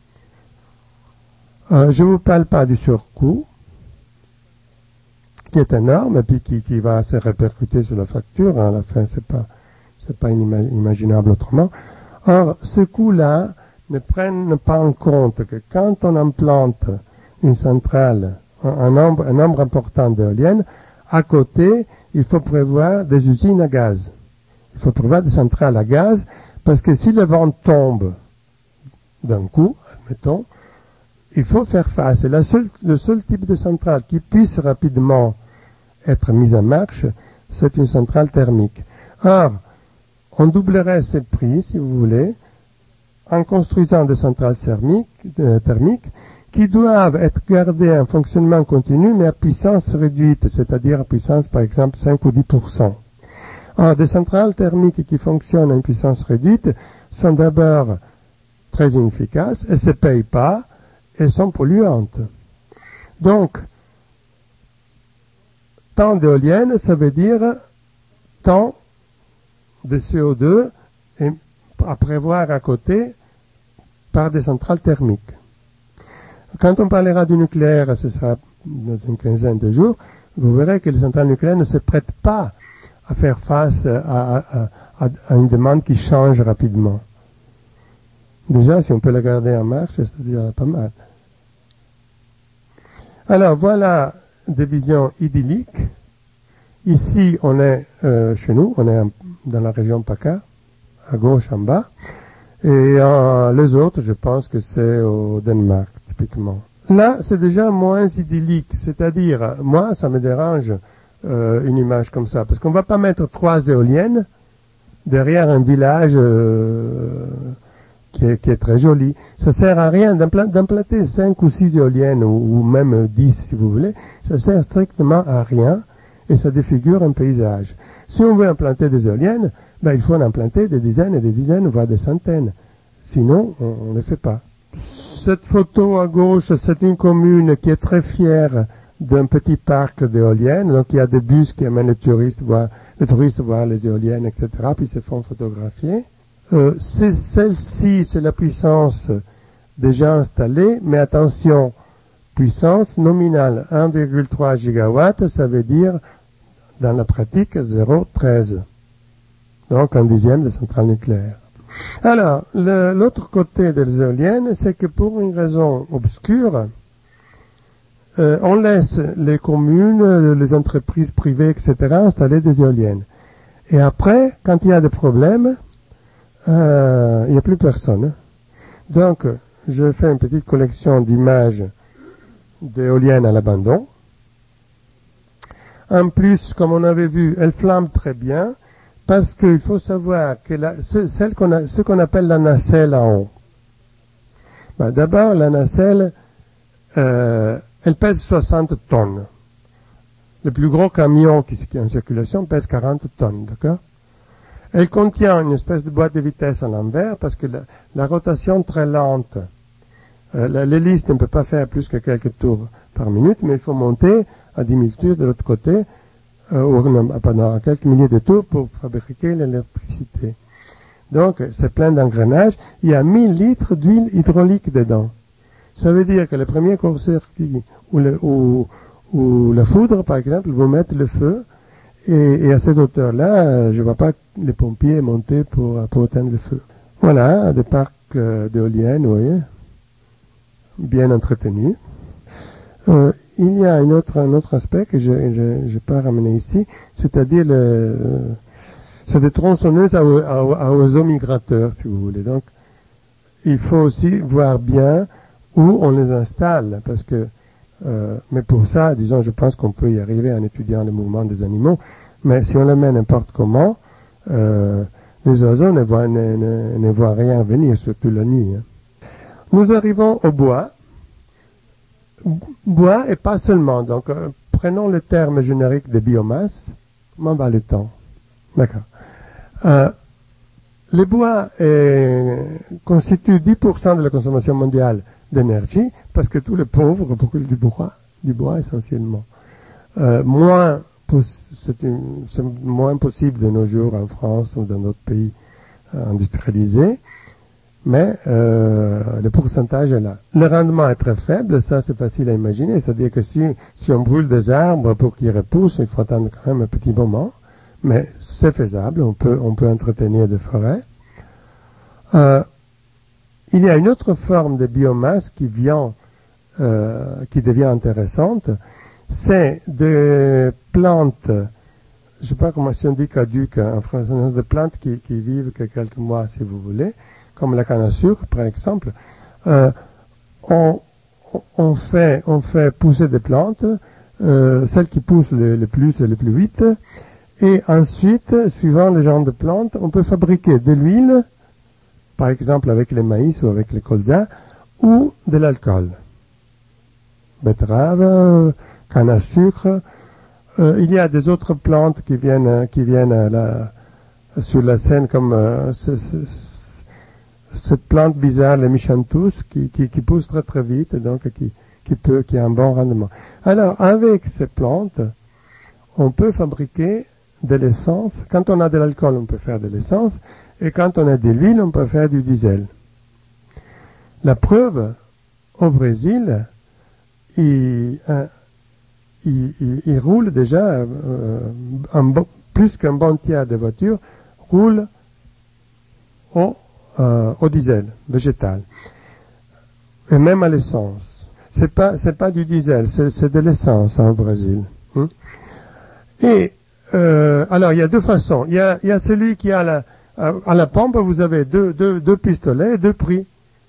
Je ne vous parle pas du surcoût, qui est énorme, et puis qui va se répercuter sur la facture. À la fin, c'est pas inimaginable autrement. Or, ce coût-là ne prenne pas en compte que quand on implante une centrale, un nombre important d'éoliennes, à côté, il faut prévoir des usines à gaz. Il faut prévoir des centrales à gaz, parce que si le vent tombe d'un coup, admettons, il faut faire face. Et le seul type de centrale qui puisse rapidement être mise en marche, c'est une centrale thermique. Or, on doublerait ses prix, si vous voulez, en construisant des centrales thermiques qui doivent être gardées en fonctionnement continu, mais à puissance réduite, c'est-à-dire à puissance, par exemple, 5 ou 10%. Or, des centrales thermiques qui fonctionnent à une puissance réduite sont d'abord très inefficaces, elles ne se payent pas, elles sont polluantes. Donc, tant d'éoliennes, ça veut dire tant de CO2 à prévoir à côté par des centrales thermiques. Quand on parlera du nucléaire, ce sera dans une quinzaine de jours, vous verrez que les centrales nucléaires ne se prêtent pas à faire face à une demande qui change rapidement. Déjà, si on peut la garder en marche, c'est déjà pas mal. Alors, voilà des visions idylliques. Ici, on est chez nous, on est dans la région PACA, à gauche en bas. Et les autres, je pense que c'est au Danemark, typiquement. Là, c'est déjà moins idyllique, c'est-à-dire, moi, ça me dérange une image comme ça, parce qu'on ne va pas mettre 3 éoliennes derrière un village qui est très joli. Ça sert à rien d'implanter 5 ou 6 éoliennes, ou même 10 si vous voulez, ça sert strictement à rien, et ça défigure un paysage. Si on veut implanter des éoliennes, il faut en implanter des dizaines et des dizaines, voire des centaines. Sinon, on ne le fait pas. Cette photo à gauche, c'est une commune qui est très fière d'un petit parc d'éoliennes. Donc il y a des bus qui amènent les touristes voir les éoliennes, etc. Puis ils se font photographier. Celle-ci, c'est la puissance déjà installée, mais attention, puissance nominale 1,3 gigawatts, ça veut dire dans la pratique 0,13. Donc un dixième de centrale nucléaire. Alors, l'autre côté des éoliennes, c'est que pour une raison obscure, on laisse les communes, les entreprises privées, etc., installer des éoliennes. Et après, quand il y a des problèmes, il n'y a plus personne. Donc, je fais une petite collection d'images d'éoliennes à l'abandon. En plus, comme on avait vu, elles flambent très bien, parce qu'il faut savoir que ce qu'on appelle la nacelle en haut. D'abord, la nacelle, elle pèse 60 tonnes. Le plus gros camion qui est en circulation pèse 40 tonnes, d'accord? Elle contient une espèce de boîte de vitesse à l'envers, parce que la rotation très lente, l'hélice ne peut pas faire plus que quelques tours par minute, mais il faut monter à 10 000 tours de l'autre côté, pendant quelques milliers de tours pour fabriquer l'électricité. Donc, c'est plein d'engrenages. Il y a 1000 litres d'huile hydraulique dedans. Ça veut dire que le premier court-circuit ou la foudre, par exemple, vous mettent le feu, et à cette hauteur-là, je ne vois pas les pompiers monter pour éteindre le feu. Voilà, des parcs d'éoliennes, vous voyez, bien entretenus. Il y a un autre aspect que je n'ai pas ramené ici, c'est-à-dire c'est des tronçonneuses à oiseaux migrateurs, si vous voulez. Donc, il faut aussi voir bien ou on les installe, parce que, mais pour ça, disons, je pense qu'on peut y arriver en étudiant le mouvement des animaux, mais si on les met n'importe comment, les oiseaux ne voient rien venir, surtout la nuit. Hein. Nous arrivons au bois. Bois et pas seulement. Donc, prenons le terme générique de biomasse. Comment va le temps? D'accord. Le bois constitue 10% de la consommation mondiale d'énergie, parce que tous les pauvres brûlent du bois essentiellement. C'est moins possible de nos jours en France ou dans d'autres pays industrialisés, mais le pourcentage est là. Le rendement est très faible, ça c'est facile à imaginer, c'est-à-dire que si on brûle des arbres pour qu'ils repoussent, il faut attendre quand même un petit moment, mais c'est faisable, on peut entretenir des forêts. Il y a une autre forme de biomasse qui devient intéressante, c'est des plantes, je ne sais pas comment si on dit caduques en français, des plantes qui vivent que quelques mois si vous voulez, comme la canne à sucre par exemple. On fait pousser des plantes, celles qui poussent le plus et le plus vite, et ensuite, suivant le genre de plante, on peut fabriquer de l'huile, par exemple avec les maïs ou avec les colzas, ou de l'alcool. Betterave, canne à sucre. Il y a des autres plantes qui viennent sur la scène comme cette plante bizarre, le michanthus, qui pousse très très vite, donc qui a un bon rendement. Alors, avec ces plantes, on peut fabriquer de l'essence. Quand on a de l'alcool, on peut faire de l'essence, et quand on a de l'huile, on peut faire du diesel. La preuve, au Brésil, il roule déjà, plus qu'un bon tiers des voitures roulent au diesel végétal, et même à l'essence. C'est pas du diesel, c'est de l'essence au Brésil. Et alors il y a deux façons. Il y a celui qui a à la pompe, vous avez deux pistolets et deux prix.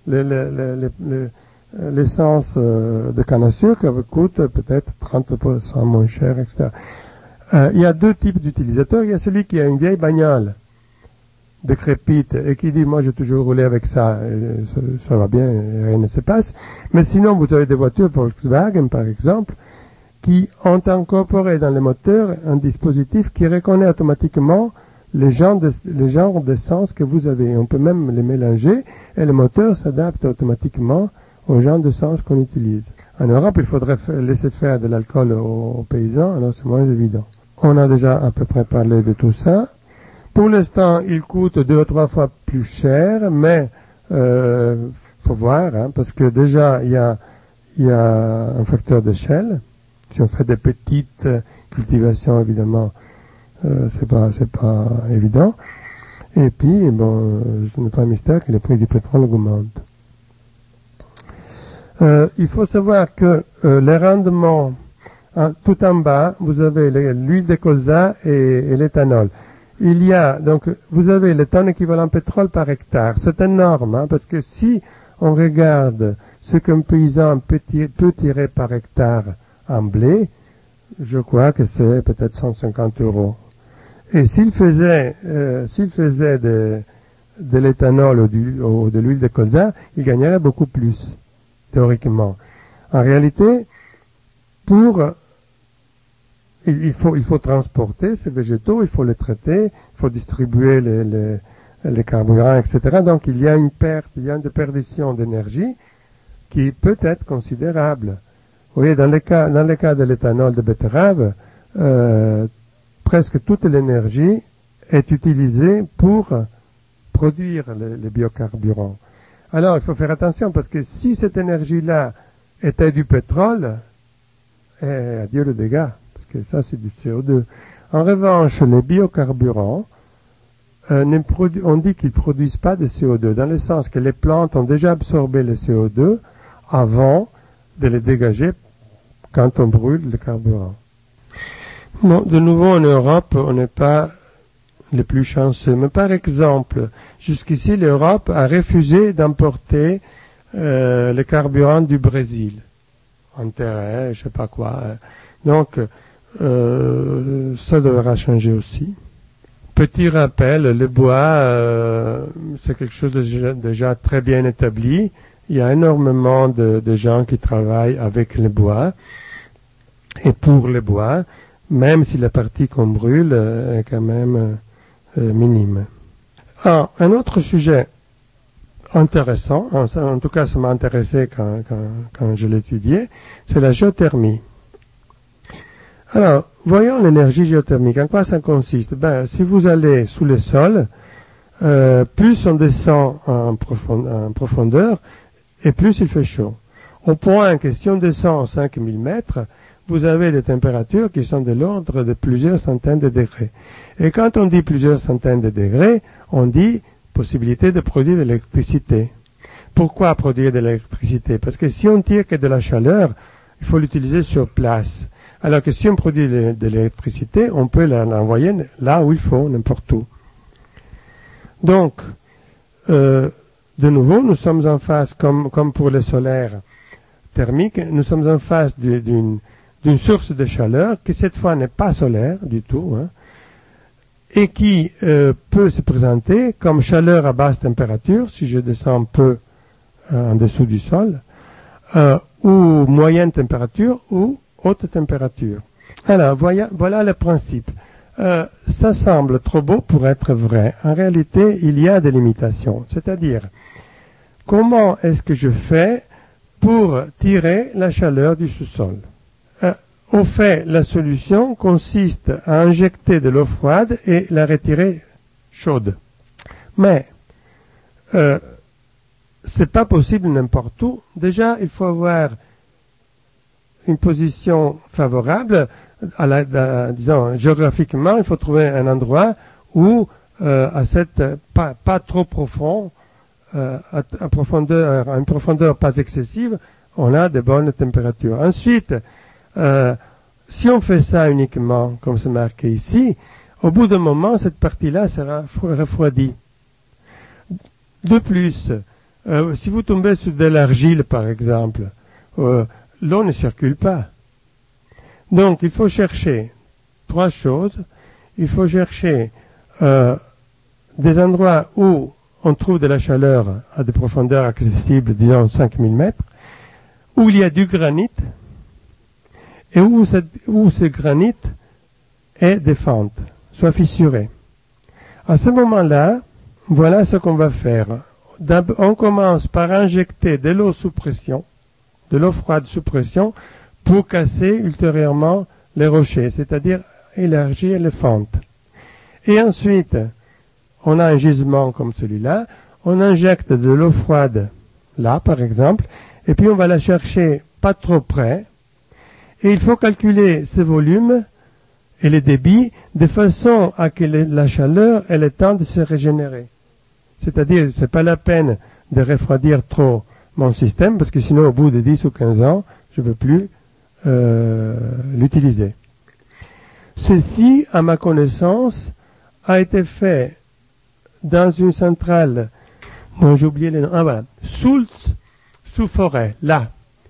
L'essence de canne à sucre coûte peut-être 30% moins cher, etc. Il y a deux types d'utilisateurs. Il y a celui qui a une vieille bagnole décrépite et qui dit moi j'ai toujours roulé avec ça, ça va bien, rien ne se passe. Mais sinon vous avez des voitures Volkswagen par exemple qui ont incorporé dans les moteurs un dispositif qui reconnaît automatiquement les genres d'essence que vous avez. On peut même les mélanger et le moteur s'adapte automatiquement au genre d'essence qu'on utilise. En Europe, il faudrait laisser faire de l'alcool aux paysans, alors c'est moins évident. On a déjà à peu près parlé de tout ça. Pour l'instant, il coûte 2 ou 3 fois plus cher, mais faut voir, hein, parce que déjà il y a un facteur d'échelle. Si on fait des petites cultivations, évidemment, c'est pas évident. Et puis, bon, ce n'est pas un mystère que les prix du pétrole augmentent. Il faut savoir que les rendements, tout en bas, vous avez l'huile de colza et l'éthanol. Il y a, donc, vous avez le tonne équivalent pétrole par hectare. C'est énorme, hein, parce que si on regarde ce qu'un paysan peut tirer par hectare en blé, je crois que c'est peut-être 150 €. Et s'il faisait de l'éthanol ou de l'huile de colza, il gagnerait beaucoup plus, théoriquement. En réalité, il faut transporter ces végétaux, il faut les traiter, il faut distribuer les carburants, etc. Donc il y a une déperdition d'énergie qui peut être considérable. Vous voyez, dans le cas de l'éthanol de betterave, presque toute l'énergie est utilisée pour produire les biocarburants. Alors il faut faire attention parce que si cette énergie-là était du pétrole, adieu le dégât. Que ça c'est du CO2. En revanche, les biocarburants, on dit qu'ils ne produisent pas de CO2, dans le sens que les plantes ont déjà absorbé le CO2 avant de les dégager quand on brûle le carburant. Bon, de nouveau en Europe, on n'est pas les plus chanceux. Mais par exemple, jusqu'ici, l'Europe a refusé d'importer le carburant du Brésil, intérêt, je sais pas quoi. Donc, ça devra changer aussi. Petit rappel, le bois, c'est quelque chose de déjà très bien établi. Il y a énormément de gens qui travaillent avec le bois et pour le bois, même si la partie qu'on brûle est quand même minime. Ah, un autre sujet intéressant, en tout cas ça m'a intéressé quand je l'étudiais, c'est la géothermie. Alors, voyons l'énergie géothermique. En quoi ça consiste? Si vous allez sous le sol, plus on descend en profondeur, et plus il fait chaud. Au point que si on descend à 5000 mètres, vous avez des températures qui sont de l'ordre de plusieurs centaines de degrés. Et quand on dit plusieurs centaines de degrés, on dit possibilité de produire de l'électricité. Pourquoi produire de l'électricité? Parce que si on tire que de la chaleur, il faut l'utiliser sur place. Alors que si on produit de l'électricité, on peut l'envoyer là où il faut, n'importe où. Donc, de nouveau, nous sommes en face, comme pour le solaire thermique, nous sommes en face d'une source de chaleur qui cette fois n'est pas solaire du tout, hein, et qui peut se présenter comme chaleur à basse température, si je descends un peu en dessous du sol, ou moyenne température, ou haute température. Alors, voilà le principe. Ça semble trop beau pour être vrai. En réalité, il y a des limitations. C'est-à-dire, comment est-ce que je fais pour tirer la chaleur du sous-sol? Au fait, la solution consiste à injecter de l'eau froide et la retirer chaude. Mais, c'est pas possible n'importe où. Déjà, il faut avoir une position favorable, disons, géographiquement, il faut trouver un endroit où, pas trop profond, à une profondeur pas excessive, on a de bonnes températures. Ensuite, si on fait ça uniquement, comme c'est marqué ici, au bout d'un moment, cette partie-là sera refroidie. De plus, si vous tombez sur de l'argile, par exemple, l'eau ne circule pas. Donc, il faut chercher trois choses. Il faut chercher des endroits où on trouve de la chaleur à des profondeurs accessibles, disons 5000 mètres, où il y a du granit, et où ce granit est des fentes, soit fissuré. À ce moment-là, voilà ce qu'on va faire. On commence par injecter de l'eau sous pression, de l'eau froide sous pression, pour casser ultérieurement les rochers, c'est-à-dire élargir les fentes. Et ensuite, on a un gisement comme celui-là, on injecte de l'eau froide, là par exemple, et puis on va la chercher pas trop près, et il faut calculer ce volume et les débits de façon à que la chaleur ait le temps de se régénérer. C'est-à-dire, c'est pas la peine de refroidir trop mon système, parce que sinon, au bout de 10 ou 15 ans, je ne veux plus l'utiliser. Ceci, à ma connaissance, a été fait dans une centrale dont j'ai oublié les noms. Ah voilà, Soultz sous forêt, là.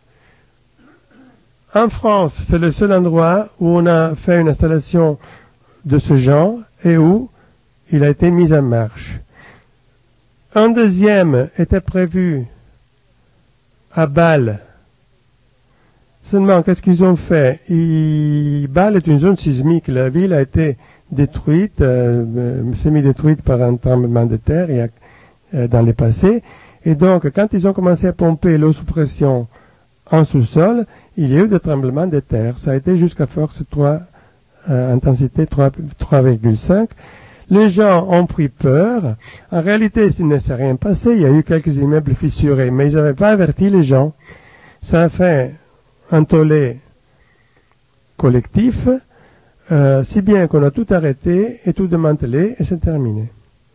En France, c'est le seul endroit où on a fait une installation de ce genre et où il a été mis en marche. Un deuxième était prévu à Bâle. Seulement, qu'est-ce qu'ils ont fait? Bâle est une zone sismique. La ville a été détruite, semi-détruite par un tremblement de terre dans le passé. Et donc, quand ils ont commencé à pomper l'eau sous pression en sous-sol, il y a eu des tremblements de terre. Ça a été jusqu'à force 3, intensité 3,5. Les gens ont pris peur. En réalité, il ne s'est rien passé. Il y a eu quelques immeubles fissurés, mais ils n'avaient pas averti les gens. Ça a fait un tollé collectif, si bien qu'on a tout arrêté et tout démantelé et c'est terminé.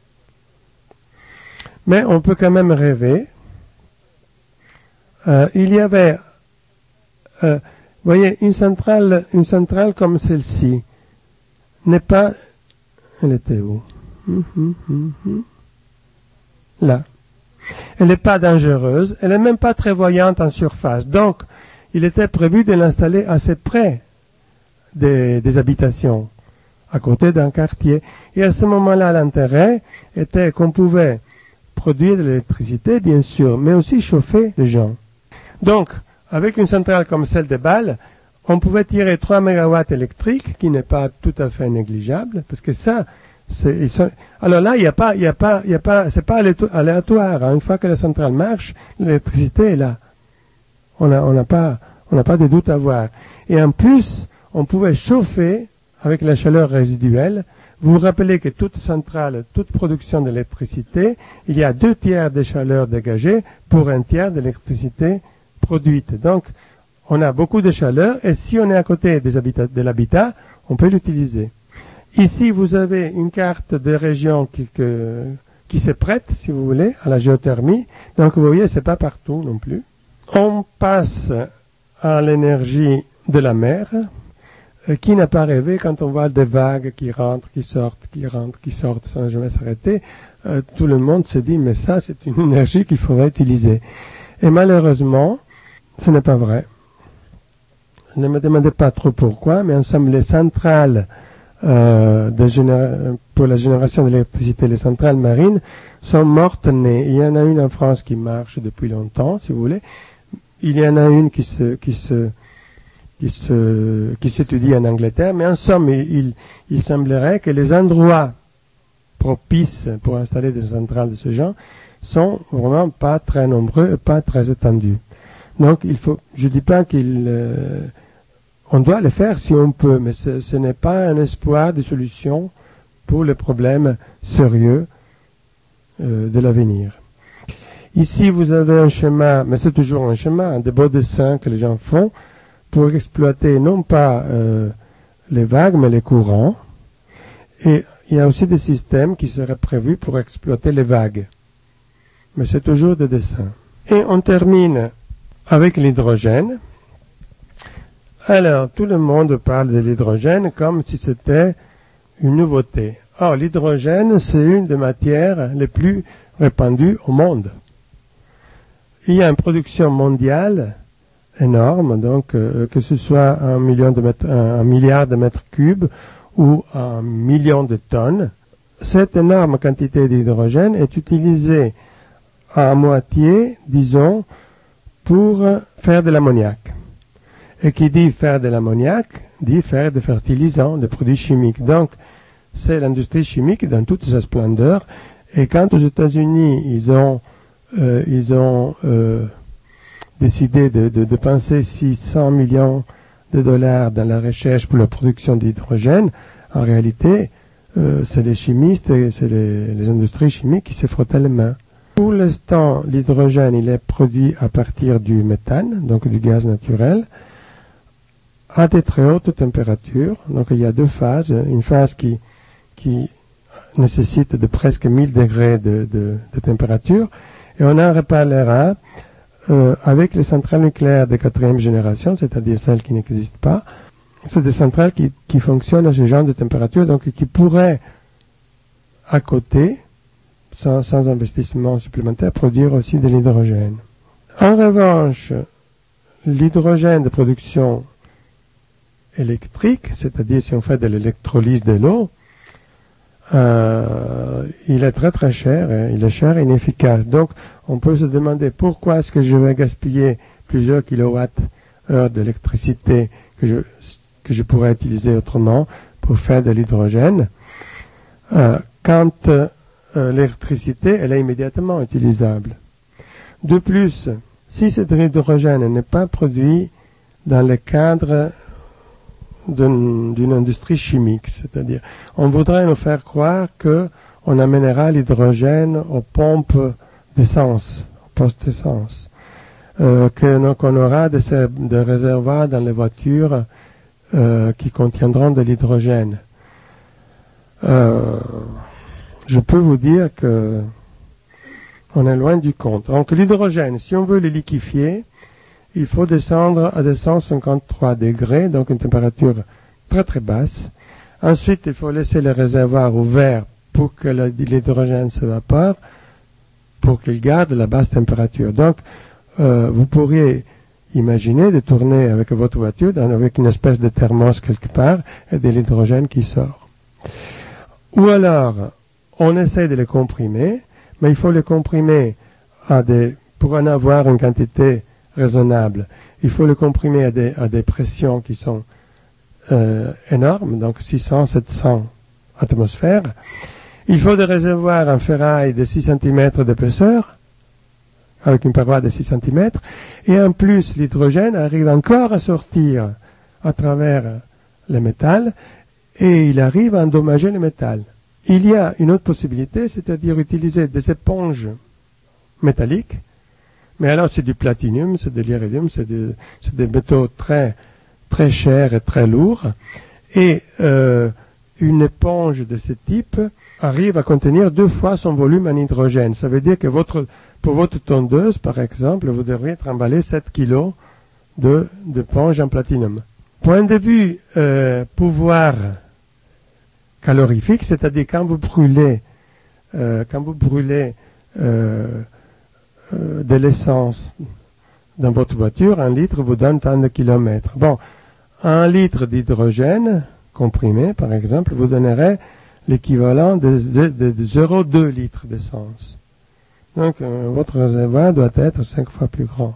Mais on peut quand même rêver. Il y avait, vous voyez, une centrale comme celle-ci n'est pas. Elle était où? Là. elle n'est pas dangereuse, elle n'est même pas très voyante en surface. Donc, il était prévu de l'installer assez près des habitations, à côté d'un quartier. Et à ce moment-là, l'intérêt était qu'on pouvait produire de l'électricité, bien sûr, mais aussi chauffer les gens. Donc, avec une centrale comme celle de Bâle, on pouvait tirer 3 mégawatts électriques, qui n'est pas tout à fait négligeable, parce que ça, alors là, c'est pas aléatoire. Une fois que la centrale marche, l'électricité est là. On n'a pas de doute à avoir. Et en plus, on pouvait chauffer avec la chaleur résiduelle. Vous vous rappelez que toute centrale, toute production d'électricité, il y a 2/3 de chaleur dégagée pour 1/3 d'électricité produite. Donc, on a beaucoup de chaleur et si on est à côté de l'habitat, on peut l'utiliser. Ici, vous avez une carte des régions qui se prête, si vous voulez, à la géothermie. Donc, vous voyez, c'est pas partout non plus. On passe à l'énergie de la mer. Qui n'a pas rêvé quand on voit des vagues qui rentrent, qui sortent sans jamais s'arrêter. Tout le monde se dit, mais ça, c'est une énergie qu'il faudrait utiliser. Et malheureusement, ce n'est pas vrai. Ne me demandez pas trop pourquoi, mais ensemble, les centrales pour la génération d'électricité, les centrales marines, sont mortes-nées. Il y en a une en France qui marche depuis longtemps, si vous voulez. Il y en a une qui s'étudie en Angleterre, mais en somme, il semblerait que les endroits propices pour installer des centrales de ce genre sont vraiment pas très nombreux et pas très étendus. Donc, je dis pas on doit le faire si on peut, mais ce n'est pas un espoir de solution pour les problèmes sérieux de l'avenir. Ici, vous avez un schéma, mais c'est toujours un schéma, des beaux dessins que les gens font pour exploiter non pas les vagues, mais les courants. Et il y a aussi des systèmes qui seraient prévus pour exploiter les vagues. Mais c'est toujours des dessins. Et on termine avec l'hydrogène. Alors, tout le monde parle de l'hydrogène comme si c'était une nouveauté. Or, l'hydrogène, c'est une des matières les plus répandues au monde. Il y a une production mondiale énorme, donc que ce soit 1 milliard de mètres cubes ou 1 million de tonnes. Cette énorme quantité d'hydrogène est utilisée à moitié, disons, pour faire de l'ammoniac. Et qui dit faire de l'ammoniac, dit faire des fertilisants, des produits chimiques. Donc, c'est l'industrie chimique dans toute sa splendeur. Et quand aux États-Unis, ils ont décidé de dépenser 600 millions de dollars dans la recherche pour la production d'hydrogène, en réalité, c'est les chimistes et c'est les industries chimiques qui se frottaient les mains. Pour l'instant, l'hydrogène, il est produit à partir du méthane, donc du gaz naturel, à des très hautes températures. Donc il y a deux phases. Une phase qui nécessite de presque 1000 degrés de température, et on en reparlera avec les centrales nucléaires de 4e génération, c'est-à-dire celles qui n'existent pas. C'est des centrales qui fonctionnent à ce genre de température, donc qui pourraient, à côté, sans investissement supplémentaire, produire aussi de l'hydrogène. En revanche, l'hydrogène de production électrique, c'est-à-dire si on fait de l'électrolyse de l'eau, il est très très cher, il est cher et inefficace. Donc on peut se demander pourquoi est-ce que je vais gaspiller plusieurs kilowatts-heure d'électricité que je pourrais utiliser autrement pour faire de l'hydrogène, quand l'électricité elle est immédiatement utilisable. De plus, si cet hydrogène n'est pas produit dans le cadre d'une industrie chimique, c'est-à-dire on voudrait nous faire croire qu'on amènera l'hydrogène aux pompes d'essence, aux postes d'essence, qu'on aura des réservoirs dans les voitures qui contiendront de l'hydrogène. Je peux vous dire que on est loin du compte. Donc l'hydrogène, si on veut le liquéfier, il faut descendre à 253 degrés, donc une température très très basse. Ensuite, il faut laisser le réservoir ouvert pour que l'hydrogène s'évapore. pour qu'il garde la basse température. Donc, vous pourriez imaginer de tourner avec votre voiture avec une espèce de thermos quelque part et de l'hydrogène qui sort. Ou alors, on essaie de les comprimer, mais il faut les comprimer pour en avoir une quantité raisonnable. Il faut les comprimer à des pressions qui sont énormes, donc 600, 700 atmosphères. Il faut des réservoirs en ferraille de 6 cm d'épaisseur, avec une paroi de 6 cm, et en plus l'hydrogène arrive encore à sortir à travers le métal, et il arrive à endommager le métal. Il y a une autre possibilité, c'est-à-dire utiliser des éponges métalliques, mais alors c'est du platinium, c'est de l'iridium, c'est des métaux très, très chers et très lourds, et une éponge de ce type arrive à contenir 2 fois son volume en hydrogène. Ça veut dire que pour votre tondeuse, par exemple, vous devriez emballer 7 kg d'éponge en platinium. Point de vue pouvoir calorifique, c'est-à-dire quand vous brûlez de l'essence dans votre voiture, 1 litre vous donne tant de kilomètres. Bon, 1 litre d'hydrogène comprimé, par exemple, vous donnerait l'équivalent de 0,2 litres d'essence. Donc, votre réservoir doit être 5 fois plus grand.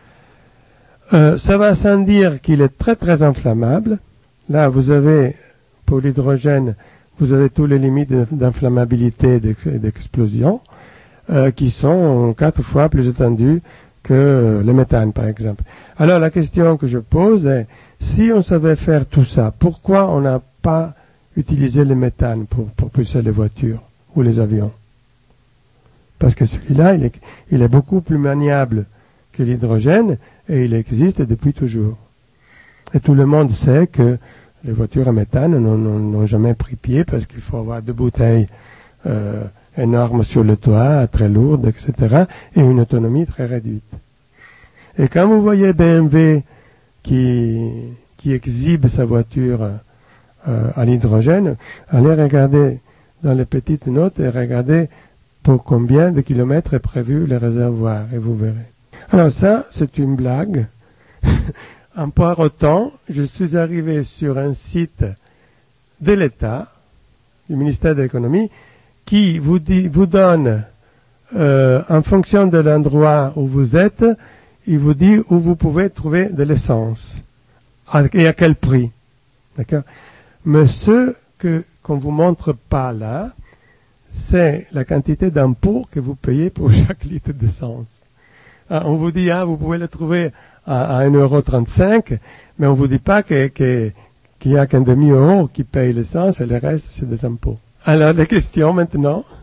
Ça va sans dire qu'il est très très inflammable. Là, vous avez, pour l'hydrogène, vous avez tous les limites d'inflammabilité et d'explosion qui sont 4 fois plus étendues que le méthane, par exemple. Alors, la question que je pose est, si on savait faire tout ça, pourquoi on n'a pas utilisé le méthane pour propulser les voitures ou les avions? Parce que celui-là, il est beaucoup plus maniable que l'hydrogène et il existe depuis toujours. Et tout le monde sait que les voitures à méthane n'ont jamais pris pied parce qu'il faut avoir 2 bouteilles énormes sur le toit, très lourdes, etc. et une autonomie très réduite. Et quand vous voyez BMW qui exhibe sa voiture à l'hydrogène, allez regarder dans les petites notes et regardez pour combien de kilomètres est prévu le réservoir, et vous verrez. Alors ça, c'est une blague. En poireautant, je suis arrivé sur un site de l'État, du ministère de l'économie, qui vous donne, en fonction de l'endroit où vous êtes, il vous dit où vous pouvez trouver de l'essence et à quel prix. D'accord? Mais ce qu'on vous montre pas là, c'est la quantité d'impôts que vous payez pour chaque litre d'essence. On vous dit, vous pouvez le trouver à 1,35 €, mais on vous dit pas qu'il y a qu'un demi-euro qui paye l'essence et le reste, c'est des impôts. Alors, la question maintenant,